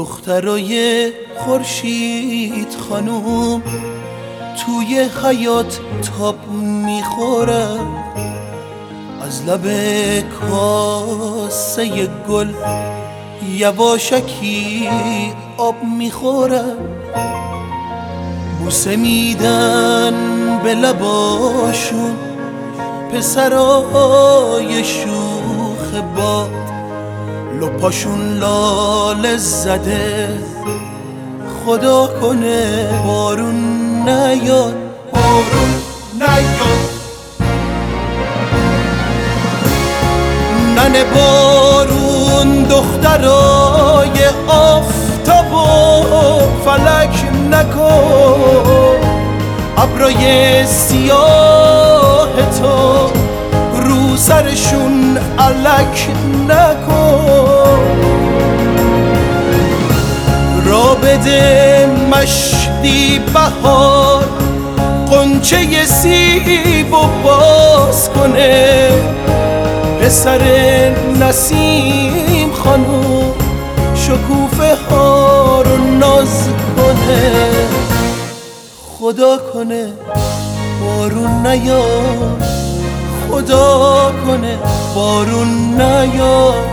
دخترای خورشید خانوم توی حیات تاب میخورن، از لب کاسه گل یواشکی آب میخورن، بوسه میدن به لباشون پسرای شوخ باد، لپاشون لاله زده. خدا کنه بارون نیاد، بارون نیاد، ننه بارون دخترای آفتاب و فلک نکن، ابرای سیاه تو رو سرشون علک نکن، را بده مشتی بهار قنچه سیب و باز کنه، پسر نسیم خانوم شکوفه ها رو ناز کنه. خدا کنه بارون نیاد، خدا کنه بارون نیاد.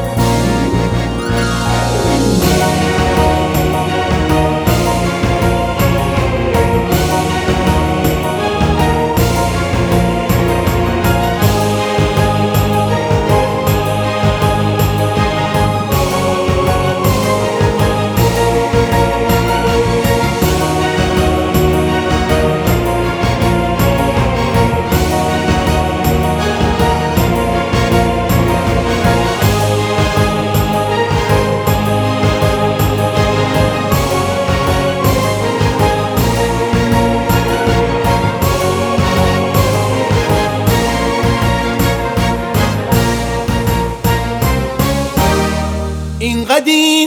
این قدیم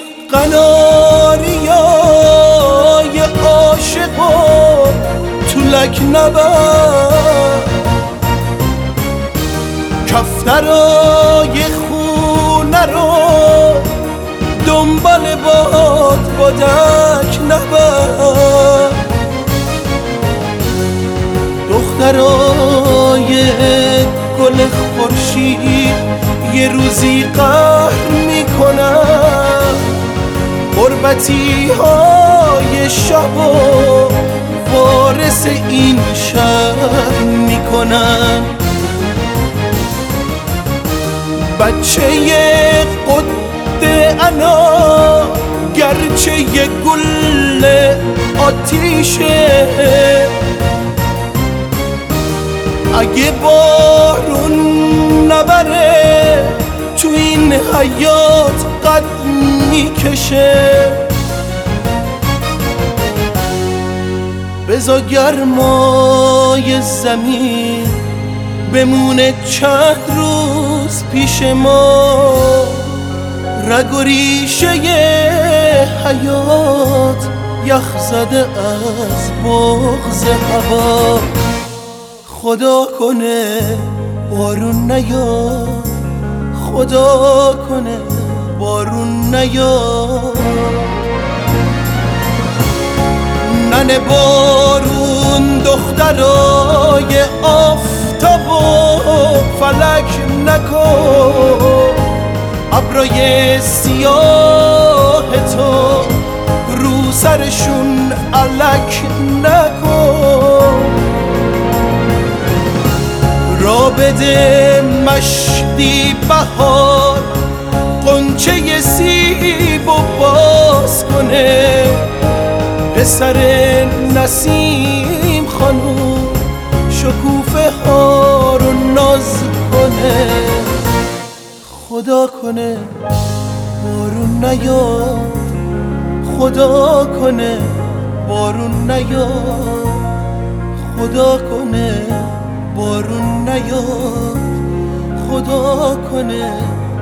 قناریای عاشق و طولک نبر، کفترای خونه رو دنبال باد بادک نبر، دخترای گل خورشید یه روزی قهر میکنن، غربتی های شب و وارث این شهر میکنن، بچه قد عنا گرچه یه گل آتیشه، اگه بارون نبره تو این حیات قد میکشه، بذار گرمای زمین بمونه چند روز پیش ما، رگ و ریشه حیات یخ زده از بغض هوا. خدا کنه بارون نیاد، خدا کنه بارون نیاد، ننه بارون دخترای آفتاب و فلک نکن، ابرای سیاه تو رو سرشون علک نکن، را بده مشتی بهار قنچه سیب و باز کنه، پسر نسیم خانوم شکوفه ها رو ناز کنه. خدا کنه بارون نیاد، خدا کنه بارون نیاد، خدا کنه بارون نیاد، خدا کنه